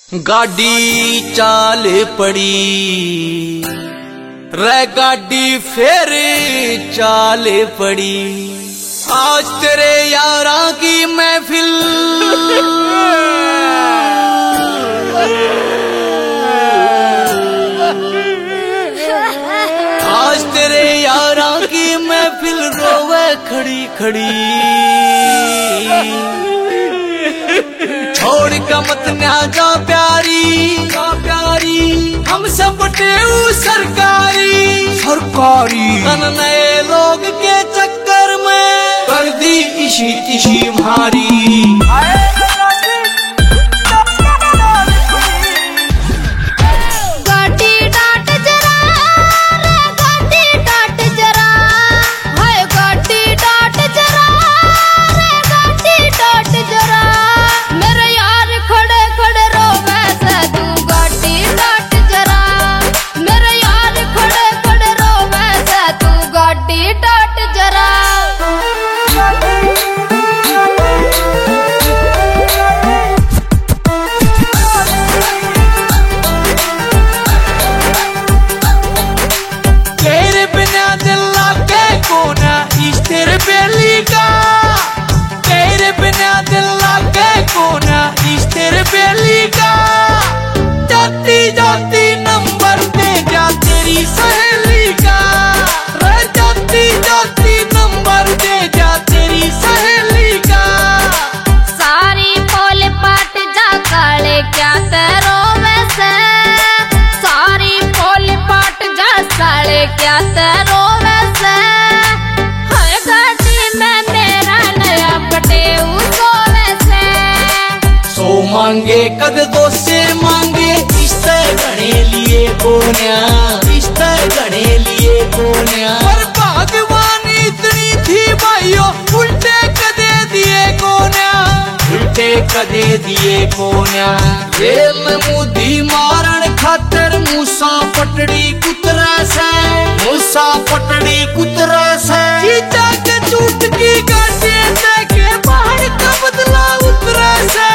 गाड़ी चाल पड़ी रे गाड़ी फिर चाल पड़ी। आज तेरे यारा की महफिल आज तेरे यारा की महफिल रोवे खड़ी खड़ी। छोड़ का मत ना जा प्यारी हम सब टेऊ सरकारी तन नए लोग के चक्कर में कर दी इशी तिशी मारी। जाती नंबर दे जा तेरी सहेली का जाती नंबर दे जा तेरी सहेली का। सारी पोल पाट जा काले क्या तेरो वैसे सारी पोल पाट जा साले क्या तेरो वैसे। हर गाड़ी में मेरा नया पटेऊ सो वैसे सो मांगे कद दो से मांगे गणे लिए कोन्या रिश्ता गणे लिए कोन्या। पर भगवान इतनी थी भाइयों उल्टे कदे दिए कोन्या जेल में मुद्दी मारण खातर मूसा पटड़ी कुतरा से चीचा के चूट की गाड़ी देखे पहाड़ का बदला उतरा से।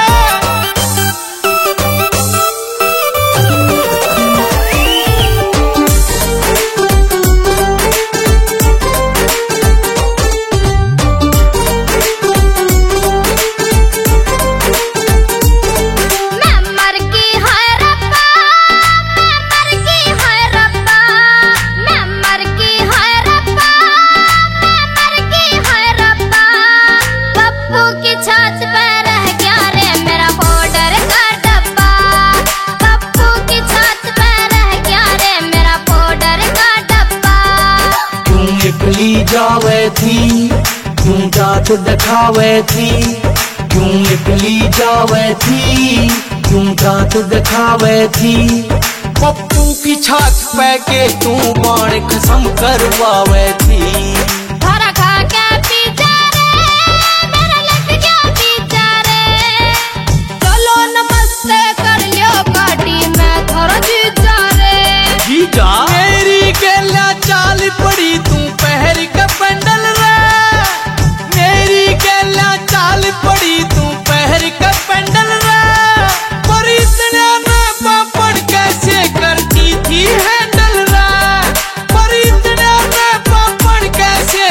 जावे थी क्यों जात दिखावे थी क्यों निकली जावे थी क्यों जात दिखावे थी। पप्पू की छात पे के तू बाण कसम करवावे थी। धरा खा के पीछे रे मेरा लग गया पीछे रे चलो नमस्ते कर लियो गाड़ी में थोड़ा जीजा रे जीजा मेरी गेला चाल पड़ी तू पहर का पेंडल रे मेरी गेला चाल पड़ी तू पहर का पेंडल रे। पर इतने में पापड़ कैसे करती थी हैंडल रे पर इतने में पापड़ कैसे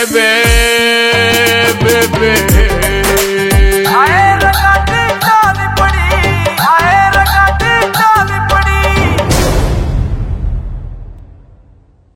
बेबे बेबे